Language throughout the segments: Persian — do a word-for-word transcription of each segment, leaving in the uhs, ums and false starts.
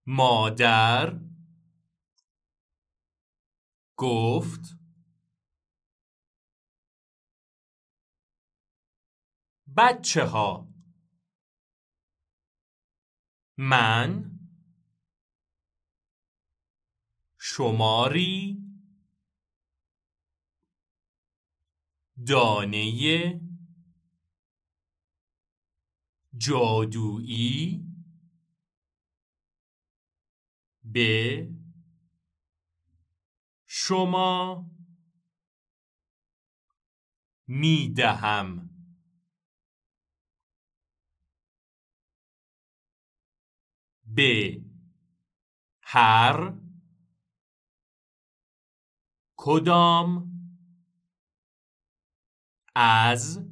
مادر گفت بچه ها من شماری دانه جادویی به شما می دهم. به هر کدام از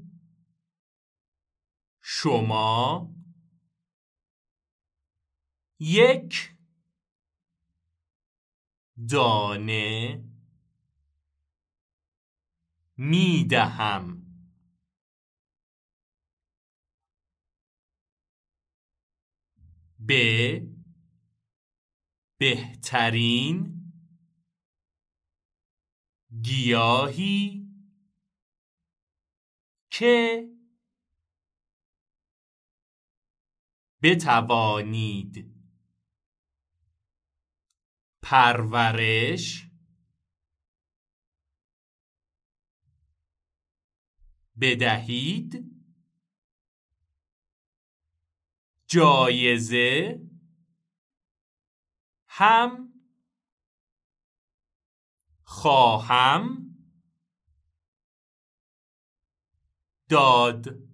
شما یک دانه می دهم. به بهترین گیاهی که بتوانید پرورش بدهید. جایزه هم خواهم داد.